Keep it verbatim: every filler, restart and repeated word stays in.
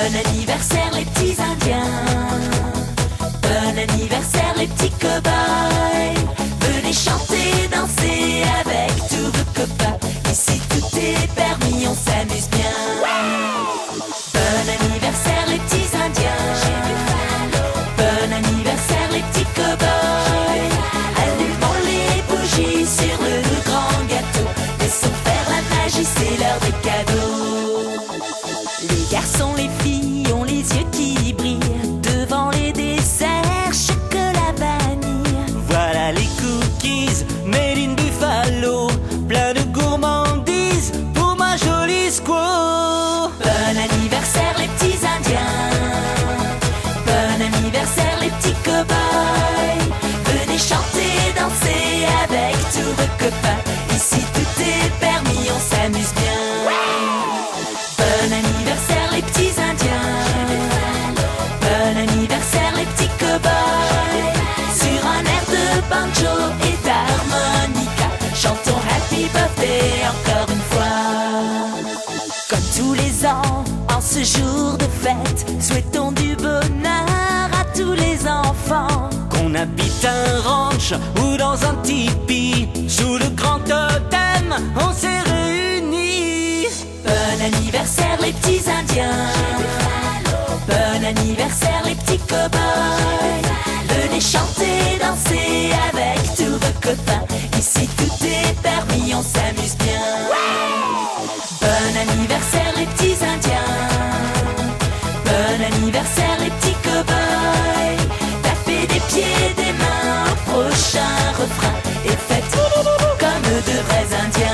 Bon anniversaire les petits indiens, bon anniversaire les petits cow-boys. Venez chanter, danser avec tous vos copains. Ici tout est permis, on s'amuse bien. Bon anniversaire les petits indiens, bon anniversaire les petits cow-boys. Allumons les bougies sur le grand gâteau. Laissons faire la magie, c'est l'heure des cadeaux. Les garçons, les filles ont les yeux qui brillent devant les desserts chocolat vanille. Voilà les cookies made in Buffalo, plein de gourmandises pour ma jolie squaw. Bon anniversaire les petits indiens, bon anniversaire les petits cow-boys. Venez chanter, danser avec tous vos copains. Ici tout est permis, on s'amuse bien. Bon anniversaire les petits indiens, bon anniversaire les petits cow-boys. Sur un air de banjo et d'harmonica, chantons Happy Birthday encore une fois. Comme tous les ans, en ce jour de fête, souhaitons du bonheur à tous les enfants. Qu'on habite un ranch ou dans un tipi, sous le grand totem, on s'est réunis. Bon anniversaire les petits indiens, bon anniversaire les petits cow-boys. Venez chanter, danser avec tous vos copains. Ici tout est permis, on s'amuse bien. Bon anniversaire les petits indiens, bon anniversaire les petits cow-boys. Tapez des pieds, des mains au prochain refrain et faites comme de vrais indiens.